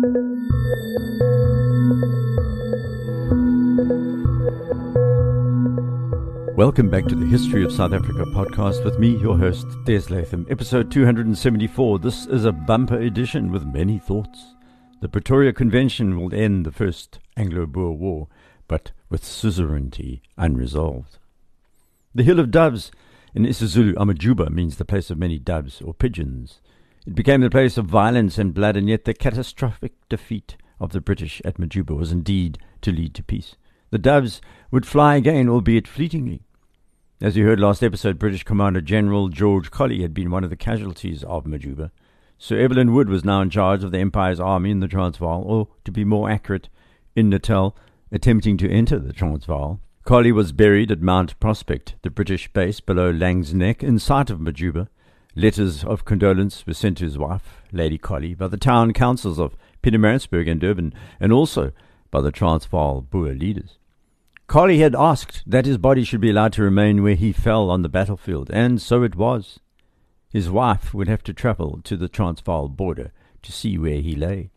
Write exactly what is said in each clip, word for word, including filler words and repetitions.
Welcome back to the History of South Africa podcast with me, your host, Des Latham, episode two hundred seventy-four. This is a bumper edition with many thoughts. The Pretoria Convention will end the First Anglo-Boer War, but with suzerainty unresolved. The Hill of Doves in isiZulu, Amajuba, means the place of many doves or pigeons. It became the place of violence and blood, and yet the catastrophic defeat of the British at Majuba was indeed to lead to peace. The doves would fly again, albeit fleetingly. As you heard last episode, British Commander General George Colley had been one of the casualties of Majuba. Sir Evelyn Wood was now in charge of the Empire's army in the Transvaal, or, to be more accurate, in Natal, attempting to enter the Transvaal. Colley was buried at Mount Prospect, the British base below Laing's Nek, in sight of Majuba. Letters of condolence were sent to his wife, Lady Colley, by the town councils of Pietermaritzburg and Durban, and also by the Transvaal Boer leaders. Colley had asked that his body should be allowed to remain where he fell on the battlefield, and so it was. His wife would have to travel to the Transvaal border to see where he lay.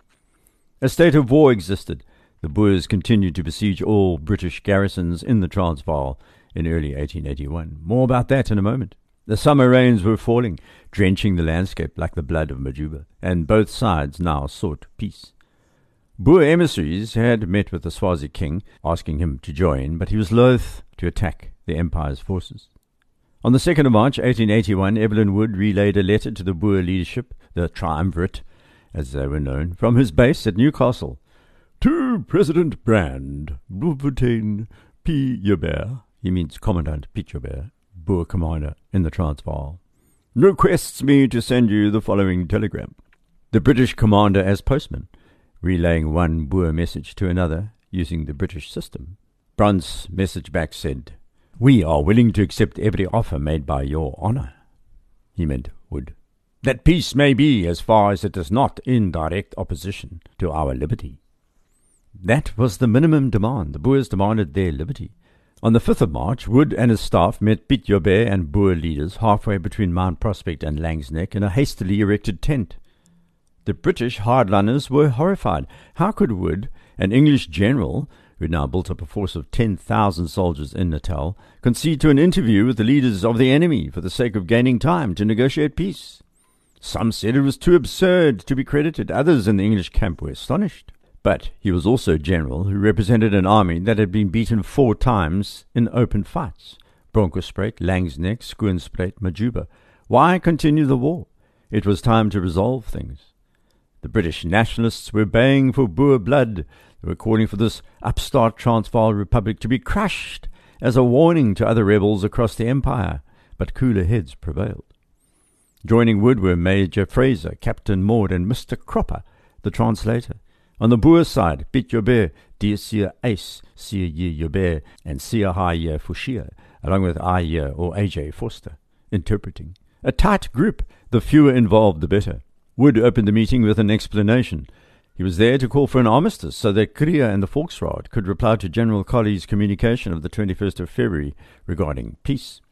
A state of war existed. The Boers continued to besiege all British garrisons in the Transvaal in early eighteen eighty-one. More about that in a moment. The summer rains were falling, drenching the landscape like the blood of Majuba, and both sides now sought peace. Boer emissaries had met with the Swazi king, asking him to join, but he was loath to attack the Empire's forces. On the second of March, eighteen eighty-one, Evelyn Wood relayed a letter to the Boer leadership, the Triumvirate, as they were known, from his base at Newcastle. To President Brand, Bloemfontein P. Joubert, he means Commandant Piet Joubert, Boer commander in the Transvaal, requests me to send you the following telegram. The British commander as postman, relaying one Boer message to another using the British system. Brandt's message back said, "We are willing to accept every offer made by your honour." He meant Wood. "That peace may be as far as it is not in direct opposition to our liberty." That was the minimum demand. The Boers demanded their liberty. On the fifth of March, Wood and his staff met Piet Joubert and Boer leaders halfway between Mount Prospect and Laing's Nek in a hastily erected tent. The British hardliners were horrified. How could Wood, an English general, who had now built up a force of ten thousand soldiers in Natal, concede to an interview with the leaders of the enemy for the sake of gaining time to negotiate peace? Some said it was too absurd to be credited. Others in the English camp were astonished. But he was also a general who represented an army that had been beaten four times in open fights. Bronkhorstspruit, Laing's Nek, Schoenspruit, Majuba. Why continue the war? It was time to resolve things. The British nationalists were baying for Boer blood. They were calling for this upstart Transvaal Republic to be crushed as a warning to other rebels across the empire, but cooler heads prevailed. Joining Wood were Major Fraser, Captain Maud, and Mister Cropper, the translator. On the Boer side, Piet Joubert, Dear Sir Ace, Sir Ye Joubert, and Sir Haye Forshire, along with Aye or A J Forster, interpreting. A tight group, the fewer involved the better. Wood opened the meeting with an explanation. He was there to call for an armistice so that Kruger and the Volksraad could reply to General Colley's communication of the twenty-first of February regarding peace.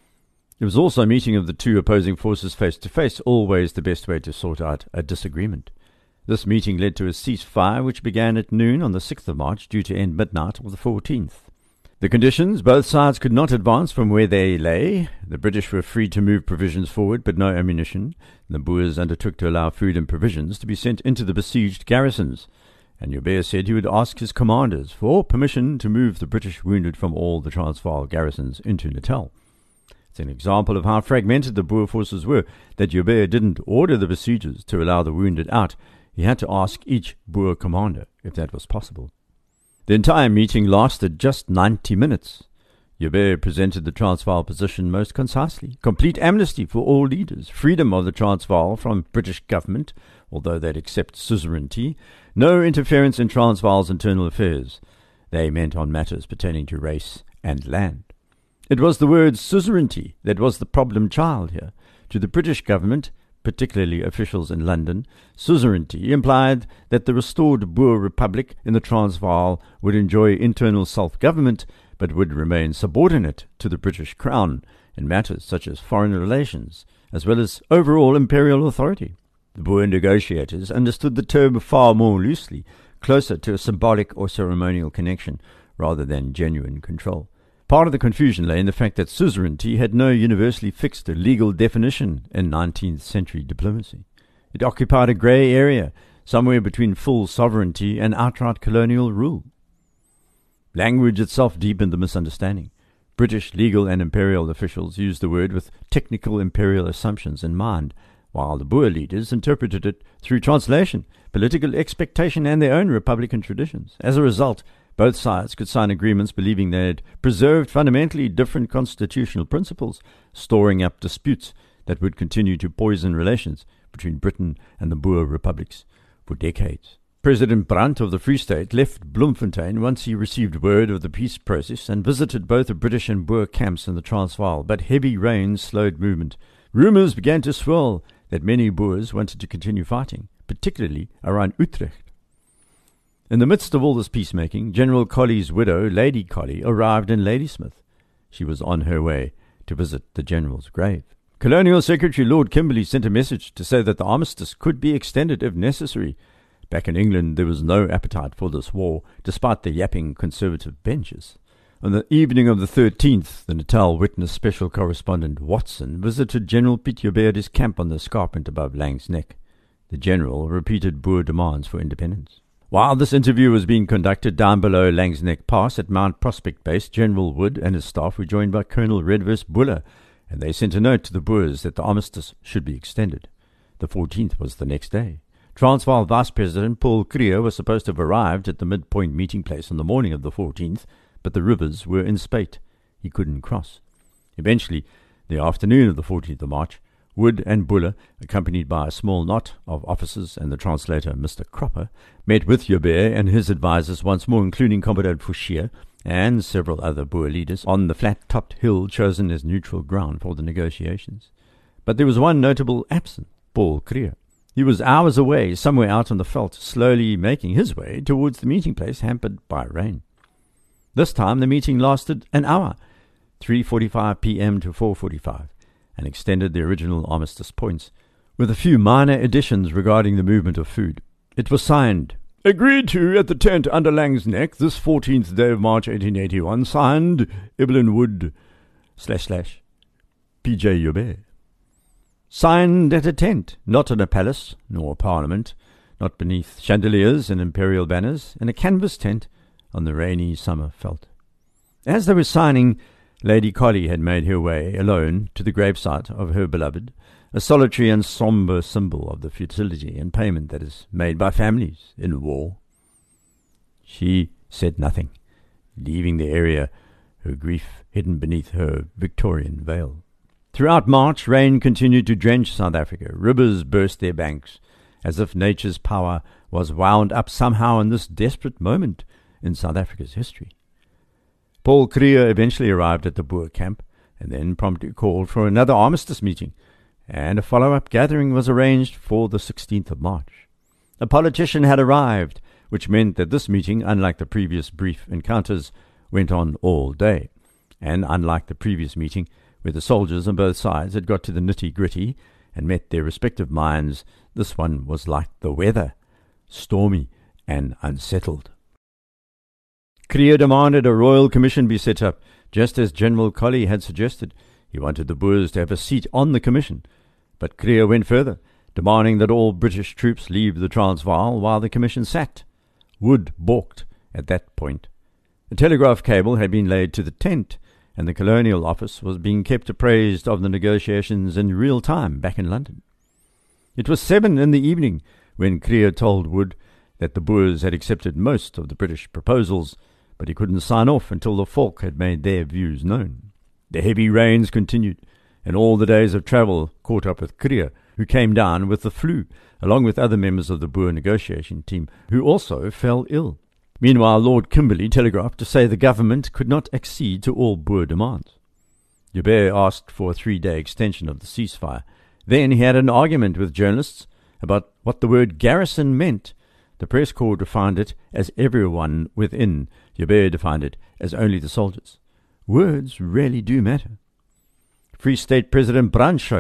It was also a meeting of the two opposing forces face to face, always the best way to sort out a disagreement. This meeting led to a ceasefire which began at noon on the sixth of March, due to end midnight of the fourteenth. The conditions: both sides could not advance from where they lay. The British were free to move provisions forward, but no ammunition. The Boers undertook to allow food and provisions to be sent into the besieged garrisons, and Joubert said he would ask his commanders for permission to move the British wounded from all the Transvaal garrisons into Natal. It's an example of how fragmented the Boer forces were that Joubert didn't order the besiegers to allow the wounded out. He had to ask each Boer commander if that was possible. The entire meeting lasted just ninety minutes. Joubert presented the Transvaal position most concisely. Complete amnesty for all leaders, freedom of the Transvaal from British government, although they'd accept suzerainty, no interference in Transvaal's internal affairs. They meant on matters pertaining to race and land. It was the word suzerainty that was the problem child here. To the British government, particularly officials in London, suzerainty implied that the restored Boer Republic in the Transvaal would enjoy internal self-government, but would remain subordinate to the British Crown in matters such as foreign relations, as well as overall imperial authority. The Boer negotiators understood the term far more loosely, closer to a symbolic or ceremonial connection rather than genuine control. Part of the confusion lay in the fact that suzerainty had no universally fixed legal definition in nineteenth century diplomacy. It occupied a grey area, somewhere between full sovereignty and outright colonial rule. Language itself deepened the misunderstanding. British legal and imperial officials used the word with technical imperial assumptions in mind, while the Boer leaders interpreted it through translation, political expectation, and their own republican traditions. As a result, both sides could sign agreements believing they had preserved fundamentally different constitutional principles, storing up disputes that would continue to poison relations between Britain and the Boer republics for decades. President Brandt of the Free State left Bloemfontein once he received word of the peace process and visited both the British and Boer camps in the Transvaal, but heavy rains slowed movement. Rumours began to swirl that many Boers wanted to continue fighting, particularly around Utrecht. In the midst of all this peacemaking, General Colley's widow, Lady Colley, arrived in Ladysmith. She was on her way to visit the General's grave. Colonial Secretary Lord Kimberley sent a message to say that the armistice could be extended if necessary. Back in England, there was no appetite for this war, despite the yapping Conservative benches. On the evening of the thirteenth, the Natal Witness special correspondent Watson visited General Piet Joubert's camp on the escarpment above Laing's Nek. The General repeated Boer demands for independence. While this interview was being conducted down below Laing's Nek Pass at Mount Prospect Base, General Wood and his staff were joined by Colonel Redvers Buller, and they sent a note to the Boers that the armistice should be extended. The fourteenth was the next day. Transvaal Vice President Paul Kruger was supposed to have arrived at the midpoint meeting place on the morning of the fourteenth, but the rivers were in spate. He couldn't cross. Eventually, the afternoon of the fourteenth of March, Wood and Buller, accompanied by a small knot of officers and the translator, Mister Cropper, met with Joubert and his advisers once more, including Commodore Fouchier and several other Boer leaders, on the flat-topped hill chosen as neutral ground for the negotiations. But there was one notable absent, Paul Kruger. He was hours away, somewhere out on the veldt, slowly making his way towards the meeting place, hampered by rain. This time the meeting lasted an hour, three forty-five p.m. to four forty-five. And extended the original armistice points, with a few minor additions regarding the movement of food. It was signed, agreed to at the tent under Laing's Nek, this fourteenth day of March eighteen eighty-one, signed Evelyn Wood, slash slash, P J Joubert. Signed at a tent, not in a palace, nor a parliament, not beneath chandeliers and imperial banners, in a canvas tent on the rainy summer veldt. As they were signing, Lady Colley had made her way alone to the gravesite of her beloved, a solitary and sombre symbol of the futility and payment that is made by families in war. She said nothing, leaving the area, her grief hidden beneath her Victorian veil. Throughout March, rain continued to drench South Africa. Rivers burst their banks, as if nature's power was wound up somehow in this desperate moment in South Africa's history. Paul Kruger eventually arrived at the Boer camp and then promptly called for another armistice meeting, and a follow-up gathering was arranged for the sixteenth of March. A politician had arrived, which meant that this meeting, unlike the previous brief encounters, went on all day, and unlike the previous meeting, where the soldiers on both sides had got to the nitty-gritty and met their respective minds, this one was like the weather, stormy and unsettled. Kruger demanded a royal commission be set up, just as General Colley had suggested. He wanted the Boers to have a seat on the commission, but Kruger went further, demanding that all British troops leave the Transvaal while the commission sat. Wood balked at that point. A telegraph cable had been laid to the tent, and the Colonial Office was being kept appraised of the negotiations in real time back in London. It was seven in the evening when Kruger told Wood that the Boers had accepted most of the British proposals, but he couldn't sign off until the folk had made their views known. The heavy rains continued, and all the days of travel caught up with Kruger, who came down with the flu, along with other members of the Boer negotiation team, who also fell ill. Meanwhile, Lord Kimberley telegraphed to say the government could not accede to all Boer demands. Joubert asked for a three-day extension of the ceasefire. Then he had an argument with journalists about what the word garrison meant. The press corps defined it as everyone within. Joubert defined it as only the soldiers. Words really do matter. Free State President Brandt showed up,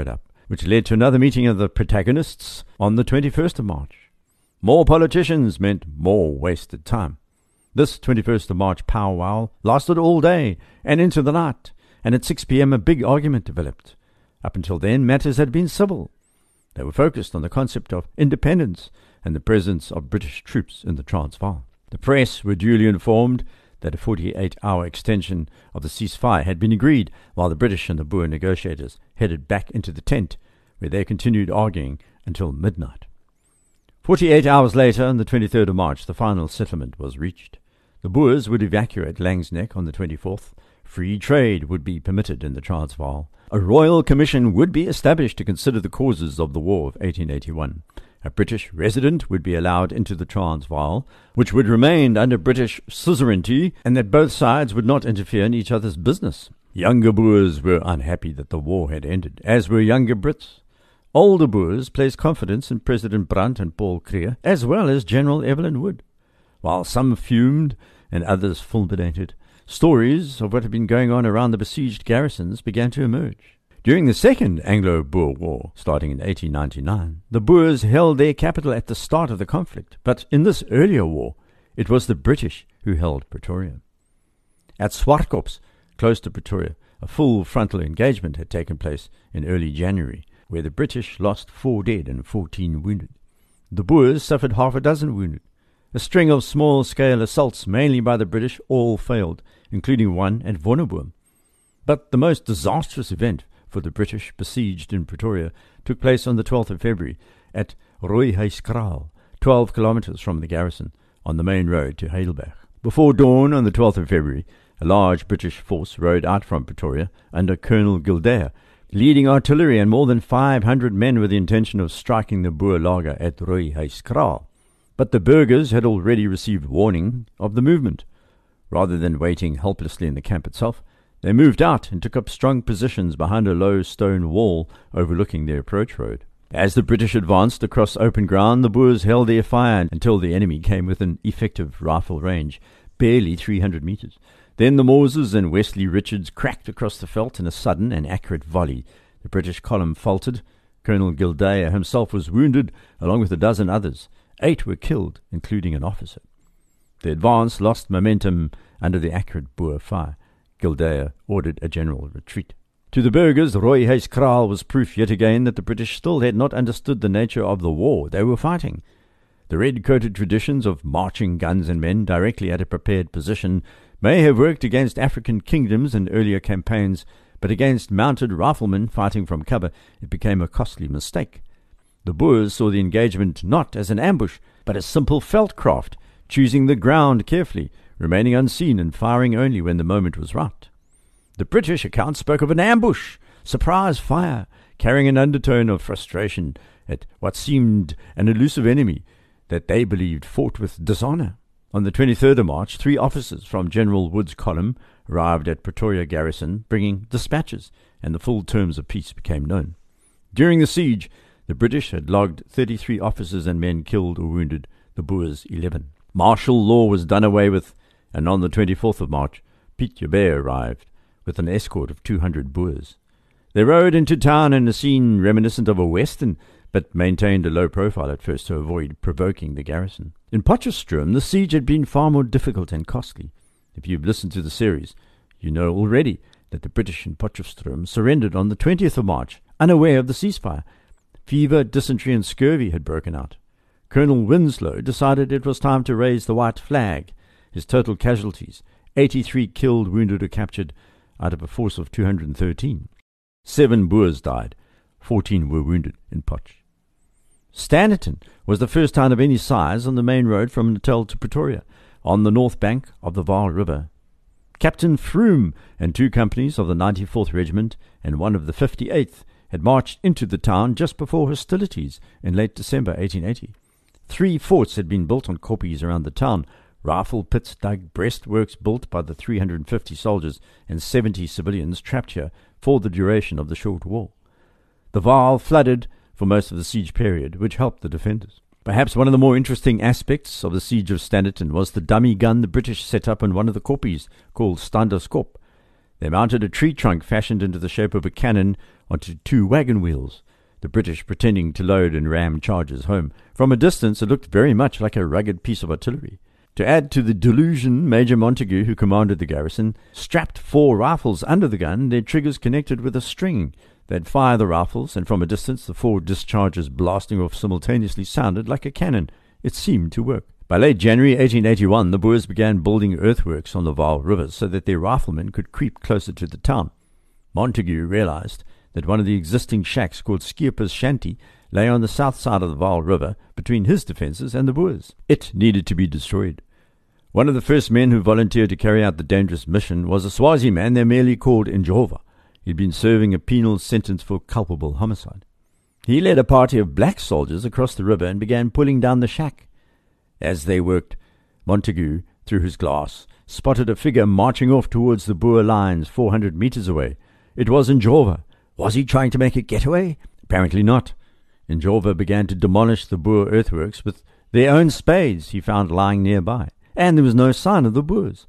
which led to another meeting of the protagonists on the twenty-first of March. More politicians meant more wasted time. This twenty-first of March powwow lasted all day and into the night, and at six p.m. a big argument developed. Up until then, matters had been civil. They were focused on the concept of independence and the presence of British troops in the Transvaal. The press were duly informed that a forty-eight hour extension of the ceasefire had been agreed, while the British and the Boer negotiators headed back into the tent, where they continued arguing until midnight. Forty-eight hours later, on the twenty-third of March, the final settlement was reached. The Boers would evacuate Langsneck on the twenty-fourth. Free trade would be permitted in the Transvaal. A royal commission would be established to consider the causes of the War of eighteen eighty-one. A British resident would be allowed into the Transvaal, which would remain under British suzerainty, and that both sides would not interfere in each other's business. Younger Boers were unhappy that the war had ended, as were younger Brits. Older Boers placed confidence in President Brandt and Paul Kruger, as well as General Evelyn Wood. While some fumed and others fulminated, stories of what had been going on around the besieged garrisons began to emerge. During the Second Anglo-Boer War, starting in eighteen ninety-nine, the Boers held their capital at the start of the conflict, but in this earlier war, it was the British who held Pretoria. At Swartkops, close to Pretoria, a full frontal engagement had taken place in early January, where the British lost four dead and fourteen wounded. The Boers suffered half a dozen wounded. A string of small-scale assaults, mainly by the British, all failed, including one at Wonderboom. But the most disastrous event for the British besieged in Pretoria took place on the twelfth of February at Rooihuiskraal, twelve kilometres from the garrison, on the main road to Heidelberg. Before dawn on the twelfth of February, a large British force rode out from Pretoria under Colonel Gildea, leading artillery and more than five hundred men with the intention of striking the Boer laager at Rooihuiskraal. But the burghers had already received warning of the movement. Rather than waiting helplessly in the camp itself, they moved out and took up strong positions behind a low stone wall overlooking the approach road. As the British advanced across open ground, the Boers held their fire until the enemy came within effective rifle range, barely three hundred metres. Then the Moses and Wesley Richards cracked across the veldt in a sudden and accurate volley. The British column faltered. Colonel Gildea himself was wounded, along with a dozen others. Eight were killed, including an officer. The advance lost momentum under the accurate Boer fire. Gildea ordered a general retreat. To the burghers, Rooihuiskraal was proof yet again that the British still had not understood the nature of the war they were fighting. The red-coated traditions of marching guns and men directly at a prepared position may have worked against African kingdoms in earlier campaigns, but against mounted riflemen fighting from cover it became a costly mistake. The Boers saw the engagement not as an ambush, but as simple veldcraft, choosing the ground carefully, remaining unseen and firing only when the moment was right. The British account spoke of an ambush, surprise fire, carrying an undertone of frustration at what seemed an elusive enemy that they believed fought with dishonour. On the twenty-third of March, three officers from General Wood's column arrived at Pretoria Garrison, bringing dispatches, and the full terms of peace became known. During the siege, the British had logged thirty-three officers and men killed or wounded, the Boers eleven. Martial law was done away with, and on the twenty-fourth of March, Piet Joubert arrived, with an escort of two hundred Boers. They rode into town in a scene reminiscent of a western, but maintained a low profile at first to avoid provoking the garrison. In Potchefstroom, the siege had been far more difficult and costly. If you've listened to the series, you know already that the British in Potchefstroom surrendered on the twentieth of March, unaware of the ceasefire. Fever, dysentery, and scurvy had broken out. Colonel Winslow decided it was time to raise the white flag. His total casualties, eighty-three killed, wounded, or captured, out of a force of two hundred thirteen. Seven Boers died, fourteen were wounded in Potch. Standerton was the first town of any size on the main road from Natal to Pretoria, on the north bank of the Vaal River. Captain Froome and two companies of the ninety-fourth Regiment and one of the fifty-eighth had marched into the town just before hostilities in late December eighteen eighty. Three forts had been built on koppies around the town, rifle pits dug, breastworks built by the three hundred fifty soldiers, and seventy civilians trapped here for the duration of the short war. The Vaal flooded for most of the siege period, which helped the defenders. Perhaps one of the more interesting aspects of the siege of Standerton was the dummy gun the British set up in one of the koppies, called Standerskop. They mounted a tree trunk fashioned into the shape of a cannon onto two wagon wheels. the British pretending to load and ram charges home. From a distance, it looked very much like a rugged piece of artillery. To add to the delusion, Major Montague, who commanded the garrison, strapped four rifles under the gun, their triggers connected with a string. They'd fire the rifles, and from a distance the four discharges blasting off simultaneously sounded like a cannon. It seemed to work. By late January eighteen eighty-one, the Boers began building earthworks on the Vaal River so that their riflemen could creep closer to the town. Montague realized that one of the existing shacks, called Skipper's Shanty, lay on the south side of the Vaal River between his defences and the Boers. It needed to be destroyed. One of the first men who volunteered to carry out the dangerous mission was a Swazi man they merely called Njova. He'd been serving a penal sentence for culpable homicide. He led a party of black soldiers across the river and began pulling down the shack. As they worked, Montague, through his glass, spotted a figure marching off towards the Boer lines four hundred metres away. It was Njova. Was he trying to make a getaway? Apparently not. Njova began to demolish the Boer earthworks with their own spades he found lying nearby, and there was no sign of the Boers.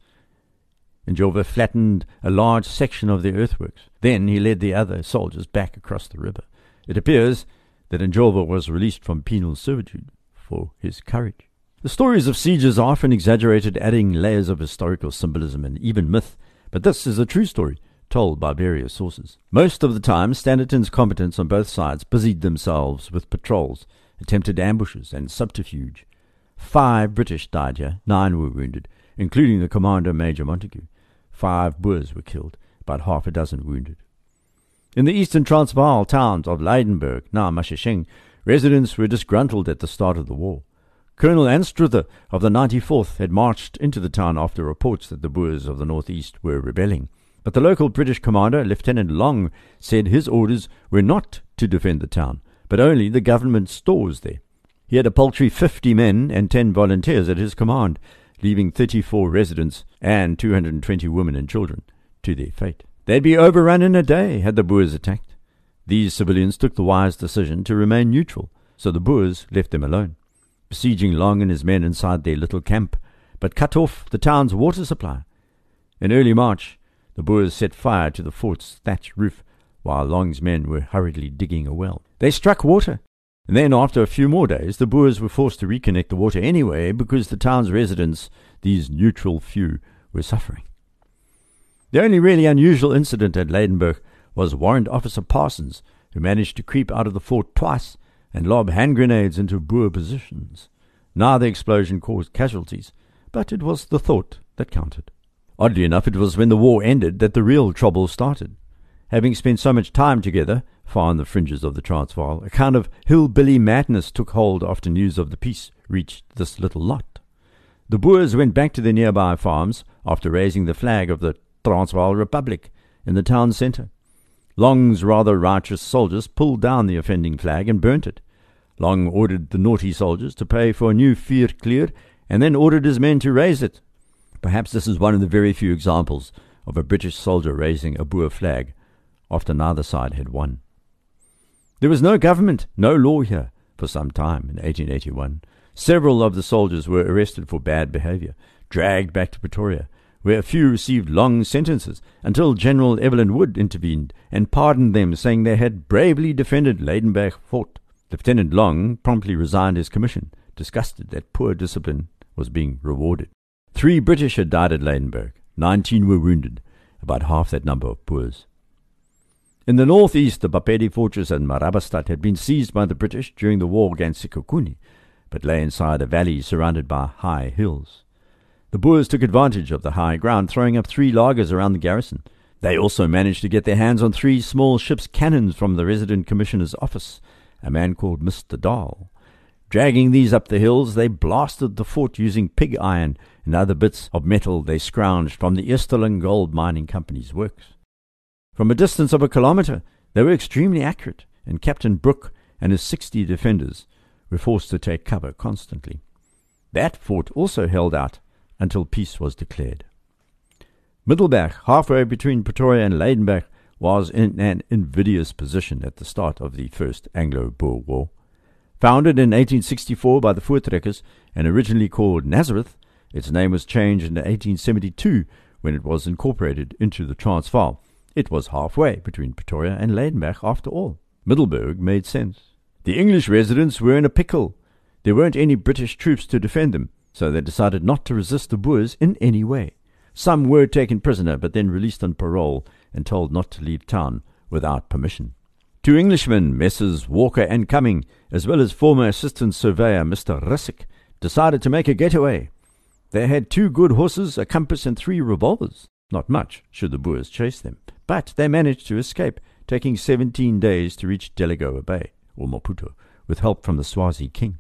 Njova flattened a large section of the earthworks. Then he led the other soldiers back across the river. It appears that Njova was released from penal servitude for his courage. The stories of sieges are often exaggerated, adding layers of historical symbolism and even myth, but this is a true story, told by various sources. Most of the time, Standerton's combatants on both sides busied themselves with patrols, attempted ambushes, and subterfuge. Five British died here, nine were wounded, including the commander, Major Montague. Five Boers were killed, about half a dozen wounded. In the eastern Transvaal towns of Lydenburg, now Mashishing, residents were disgruntled at the start of the war. Colonel Anstruther of the ninety-fourth had marched into the town after reports that the Boers of the northeast were rebelling. But the local British commander, Lieutenant Long, said his orders were not to defend the town, but only the government stores there. He had a paltry fifty men and ten volunteers at his command, leaving thirty-four residents and two hundred twenty women and children to their fate. They'd be overrun in a day had the Boers attacked. These civilians took the wise decision to remain neutral, so the Boers left them alone, besieging Long and his men inside their little camp, but cut off the town's water supply. In early March, the Boers set fire to the fort's thatch roof, while Long's men were hurriedly digging a well. They struck water, and then after a few more days, the Boers were forced to reconnect the water anyway because the town's residents, these neutral few, were suffering. The only really unusual incident at Lydenburg was Warrant Officer Parsons, who managed to creep out of the fort twice and lob hand grenades into Boer positions. Neither explosion caused casualties, but it was the thought that counted. Oddly enough, it was when the war ended that the real trouble started. Having spent so much time together, far on the fringes of the Transvaal, a kind of hillbilly madness took hold after news of the peace reached this little lot. The Boers went back to their nearby farms after raising the flag of the Transvaal Republic in the town centre. Long's rather righteous soldiers pulled down the offending flag and burnt it. Long ordered the naughty soldiers to pay for a new vuurkleur and then ordered his men to raise it. Perhaps this is one of the very few examples of a British soldier raising a Boer flag after neither side had won. There was no government, no law here for some time in eighteen eighty-one. Several of the soldiers were arrested for bad behaviour, dragged back to Pretoria, where a few received long sentences until General Evelyn Wood intervened and pardoned them, saying they had bravely defended Lydenburg Fort. Lieutenant Long promptly resigned his commission, disgusted that poor discipline was being rewarded. Three British had died at Lydenburg. Nineteen were wounded, about half that number of Boers. In the northeast, the Bapedi fortress and Marabastad had been seized by the British during the war against Sekhukhune, but lay inside a valley surrounded by high hills. The Boers took advantage of the high ground, throwing up three lagers around the garrison. They also managed to get their hands on three small ship's cannons from the resident commissioner's office, a man called Mister Dahl. Dragging these up the hills, they blasted the fort using pig iron and other bits of metal they scrounged from the Easterling Gold Mining Company's works. From a distance of a kilometre, they were extremely accurate, and Captain Brooke and his sixty defenders were forced to take cover constantly. That fort also held out until peace was declared. Middelburg, halfway between Pretoria and Lydenburg, was in an invidious position at the start of the First Anglo-Boer War. Founded in eighteen sixty-four by the Voortrekkers and originally called Nazareth, its name was changed in eighteen seventy-two when it was incorporated into the Transvaal. It was halfway between Pretoria and Lydenburg after all. Middelburg made sense. The English residents were in a pickle. There weren't any British troops to defend them, so they decided not to resist the Boers in any way. Some were taken prisoner, but then released on parole and told not to leave town without permission. Two Englishmen, Messrs. Walker and Cumming, as well as former assistant surveyor Mister Rissick, decided to make a getaway. They had two good horses, a compass, and three revolvers. Not much, should the Boers chase them. But they managed to escape, taking seventeen days to reach Delagoa Bay, or Maputo, with help from the Swazi king.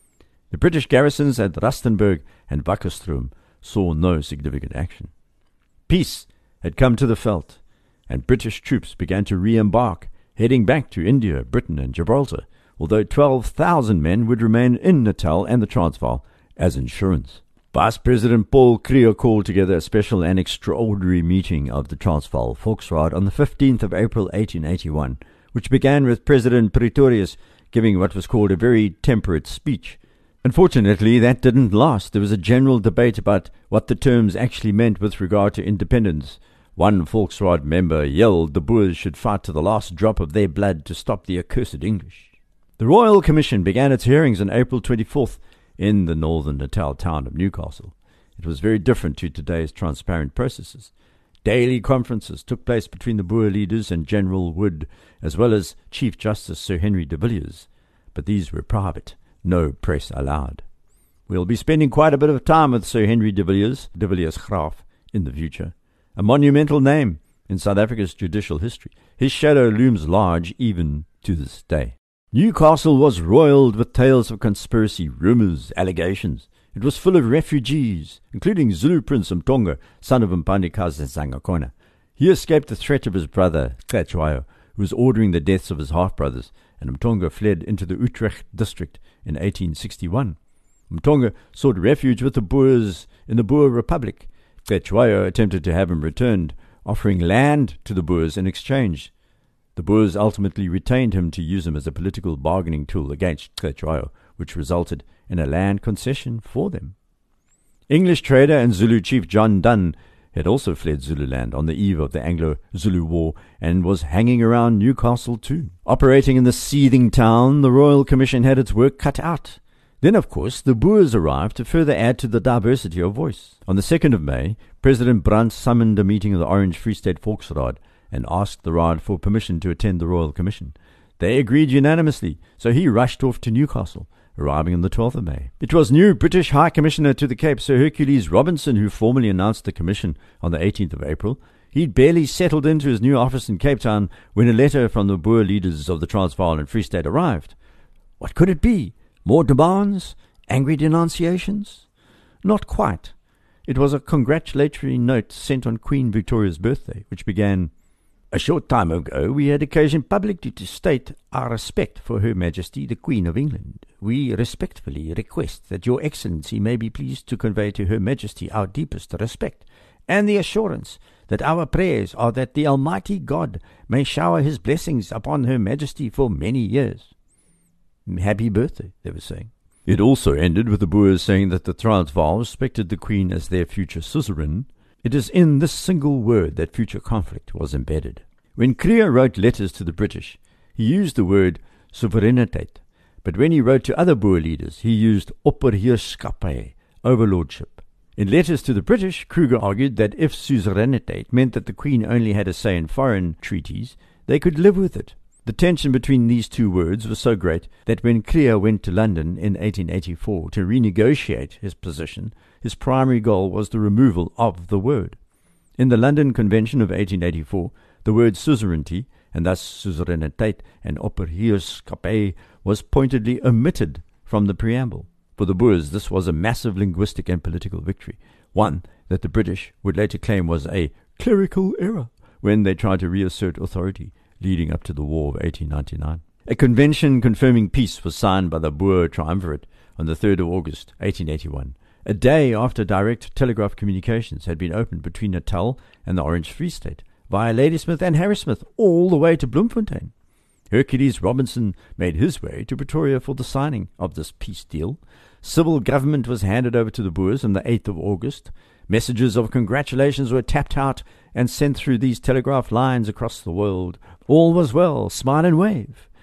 The British garrisons at Rustenburg and Wakkerstroom saw no significant action. Peace had come to the veldt, and British troops began to re-embark, heading back to India, Britain, and Gibraltar, although twelve thousand men would remain in Natal and the Transvaal as insurance. Vice President Paul Kruger called together a special and extraordinary meeting of the Transvaal Volksraad on the fifteenth of April eighteen eighty-one, which began with President Pretorius giving what was called a very temperate speech. Unfortunately, that didn't last. There was a general debate about what the terms actually meant with regard to independence. One Volksraad member yelled the Boers should fight to the last drop of their blood to stop the accursed English. The Royal Commission began its hearings on April twenty-fourth in the northern Natal town of Newcastle. It was very different to today's transparent processes. Daily conferences took place between the Boer leaders and General Wood, as well as Chief Justice Sir Henry de Villiers, but these were private, no press allowed. We'll be spending quite a bit of time with Sir Henry de Villiers, de Villiers Graaf, in the future. A monumental name in South Africa's judicial history. His shadow looms large even to this day. Newcastle was roiled with tales of conspiracy, rumours, allegations. It was full of refugees, including Zulu Prince Mtonga, son of Mpandikazi Zangakona. He escaped the threat of his brother, Cetshwayo, who was ordering the deaths of his half-brothers, and Mtonga fled into the Utrecht district in eighteen sixty-one. Mtonga sought refuge with the Boers in the Boer Republic. Cetshwayo attempted to have him returned, offering land to the Boers in exchange. The Boers ultimately retained him to use him as a political bargaining tool against Cetshwayo, which resulted in a land concession for them. English trader and Zulu chief John Donne had also fled Zululand on the eve of the Anglo-Zulu War and was hanging around Newcastle too. Operating in the seething town, the Royal Commission had its work cut out. Then, of course, the Boers arrived to further add to the diversity of voice. On the second of May, President Brandt summoned a meeting of the Orange Free State Volksraad and asked the Raad for permission to attend the Royal Commission. They agreed unanimously, so he rushed off to Newcastle, arriving on the twelfth of May. It was new British High Commissioner to the Cape, Sir Hercules Robinson, who formally announced the commission on the eighteenth of April. He'd barely settled into his new office in Cape Town when a letter from the Boer leaders of the Transvaal and Free State arrived. What could it be? More demands? Angry denunciations? Not quite. It was a congratulatory note sent on Queen Victoria's birthday, which began, "A short time ago we had occasion publicly to state our respect for Her Majesty the Queen of England. We respectfully request that Your Excellency may be pleased to convey to Her Majesty our deepest respect, and the assurance that our prayers are that the Almighty God may shower His blessings upon Her Majesty for many years." Happy birthday, they were saying. It also ended with the Boers saying that the Transvaal respected the Queen as their future suzerain. It is in this single word that future conflict was embedded. When Kruger wrote letters to the British, he used the word soevereiniteit, but when he wrote to other Boer leaders, he used opperheerskappy, overlordship. In letters to the British, Kruger argued that if suzerainiteit meant that the Queen only had a say in foreign treaties, they could live with it. The tension between these two words was so great that when Kruger went to London in eighteen eighty-four to renegotiate his position, his primary goal was the removal of the word. In the London Convention of eighteen eighty-four, the word suzerainty, and thus soevereiniteit and opperheerskappy, was pointedly omitted from the preamble. For the Boers, this was a massive linguistic and political victory, one that the British would later claim was a clerical error when they tried to reassert authority leading up to the War of eighteen ninety-nine. A convention confirming peace was signed by the Boer Triumvirate on the third of August, eighteen eighty-one, a day after direct telegraph communications had been opened between Natal and the Orange Free State, via Ladysmith and Harrismith, all the way to Bloemfontein. Hercules Robinson made his way to Pretoria for the signing of this peace deal. Civil government was handed over to the Boers on the eighth of August. Messages of congratulations were tapped out and sent through these telegraph lines across the world. All was well, smile and wave.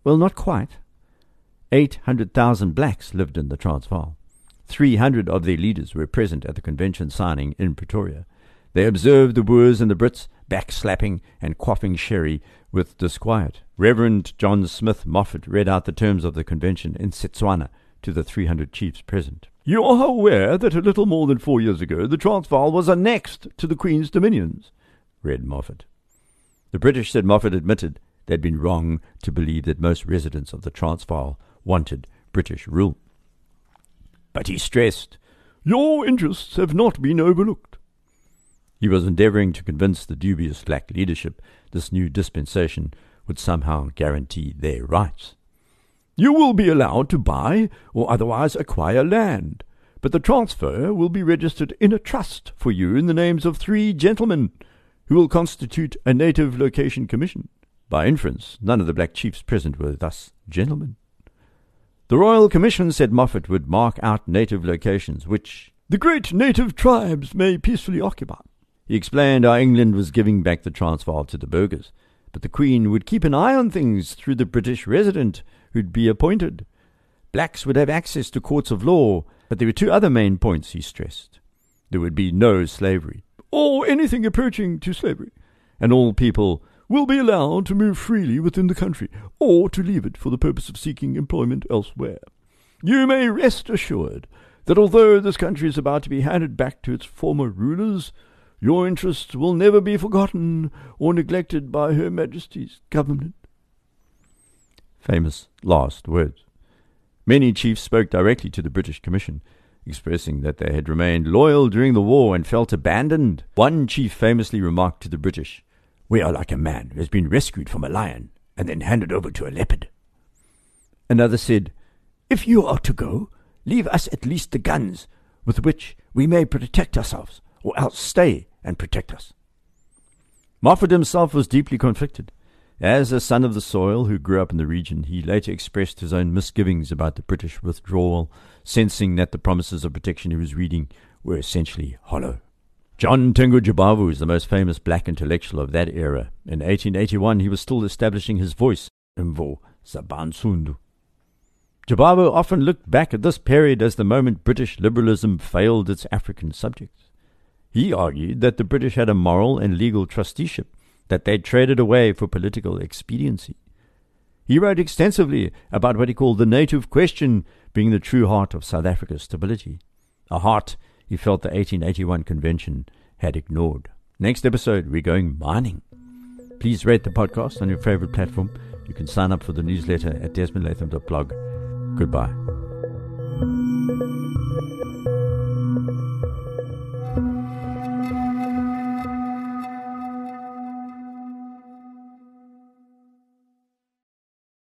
Well, not quite. eight hundred thousand blacks lived in the Transvaal. three hundred of their leaders were present at the convention signing in Pretoria. They observed the Boers and the Brits backslapping and quaffing sherry with disquiet. Reverend John Smith Moffat read out the terms of the convention in Setswana to the three hundred chiefs present. You are aware that a little more than four years ago the Transvaal was annexed to the Queen's dominions, read Moffat. The British, said Moffat, admitted they'd been wrong to believe that most residents of the Transvaal wanted British rule. But he stressed, your interests have not been overlooked. He was endeavouring to convince the dubious black leadership this new dispensation would somehow guarantee their rights. You will be allowed to buy or otherwise acquire land, but the transfer will be registered in a trust for you in the names of three gentlemen who will constitute a native location commission. By inference, none of the black chiefs present were thus gentlemen. The Royal Commission, said Moffat, would mark out native locations which the great native tribes may peacefully occupy. He explained how England was giving back the Transvaal to the burghers, but the Queen would keep an eye on things through the British resident who'd be appointed. Blacks would have access to courts of law, but there were two other main points, he stressed. There would be no slavery, or anything approaching to slavery, and all people will be allowed to move freely within the country, or to leave it for the purpose of seeking employment elsewhere. You may rest assured that although this country is about to be handed back to its former rulers, your interests will never be forgotten or neglected by Her Majesty's government. Famous last words. Many chiefs spoke directly to the British Commission, expressing that they had remained loyal during the war and felt abandoned. One chief famously remarked to the British, "We are like a man who has been rescued from a lion and then handed over to a leopard." Another said, "If you are to go, leave us at least the guns with which we may protect ourselves, or else stay and protect us." Moffat himself was deeply conflicted. As a son of the soil who grew up in the region, he later expressed his own misgivings about the British withdrawal, sensing that the promises of protection he was reading were essentially hollow. John Tengo Jabavu is the most famous black intellectual of that era. In eighteen eighty-one, he was still establishing his voice, Mvo Zabansundu. Jabavu often looked back at this period as the moment British liberalism failed its African subjects. He argued that the British had a moral and legal trusteeship that they traded away for political expediency. He wrote extensively about what he called the native question being the true heart of South Africa's stability, a heart he felt the eighteen eighty-one convention had ignored. Next episode, we're going mining. Please rate the podcast on your favorite platform. You can sign up for the newsletter at desmond latham dot blog. Goodbye.